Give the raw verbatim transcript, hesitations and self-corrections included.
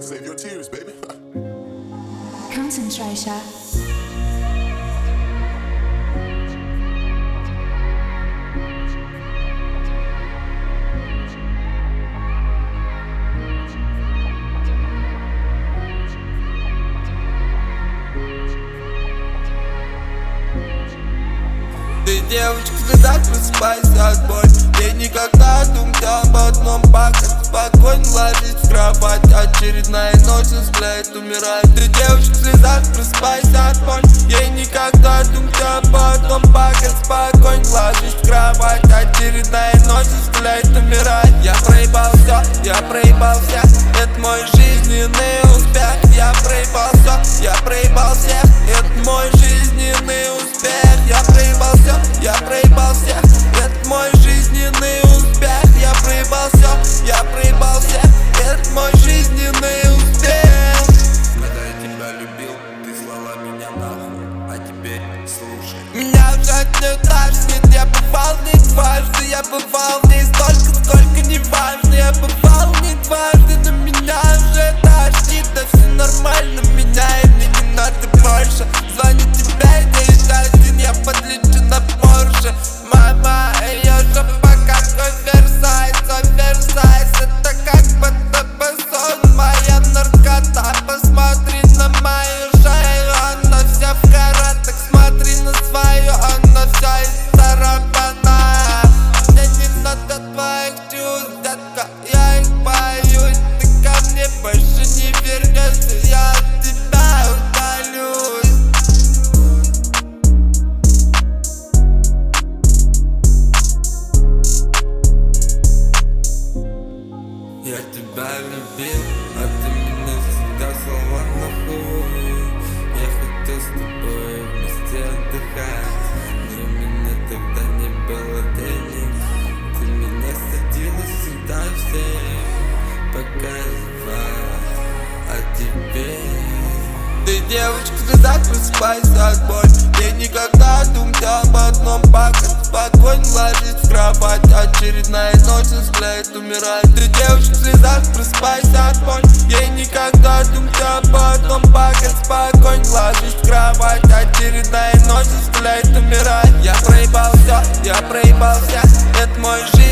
Save your tears, baby. Concentration. Ты, девочка, слезах, просыпайся от боли. Я никогда думать об одном, пока спокойно ложись в кровать. Очередная ночь взгляд умирает. Ты, девочка, слезах, просыпайся от боли. Я никогда думать об одном, пока спокойно ложись в кровать. Очередная ночь взгляд умирает. Я проебал все, я проебал всех. Это мой жизненный успех. Я проебал все, я проебал всех. Это мой жизненный успех. Я проебал все, я проебал всех. Это мой жизненный успех. Я проебал все, я проебал всех. Это мой жизненный успех. Когда я тебя любил, ты слала меня нахуй. А теперь слушай. Меня уже не тошнит. Я бывал не дважды. Я бывал не столько, сколько не важно. Я бывал не дважды, но меня уже тошнит. Да все нормально, меня и мне не надо больше. Звоню тебе, девять один, я подлечу на Порше. Мама, ее жопа какой Версайс, а Версайс это как будто сон. Моя наркота, посмотри на мою шею. Она вся в каратах, смотри на свою. Она вся исцарапанная. Мне не надо твоих чувств, детка, я их боюсь. Ты ко мне больше не вернешься, я от тебя удалюсь. Я тебя любил, а ты меня всегда слала нахуй. Я хотел с тобой вместе отдыхать, но у меня тогда не было денег. Ты меня садила всегда всем показывать, а теперь ты, девочка, слезах, просыпайся от боли. Я никогда думать об одном, пока спокойно ложись в кровать. Очередная ночь взгляд умирает. Ты, девочка, слезах, просыпайся от боли. Я никогда думать об одном, пока спокойно ложись в кровать. Очередная ночь взгляд умирает. Я проебал все, я проебал всех. Это мой жизнь.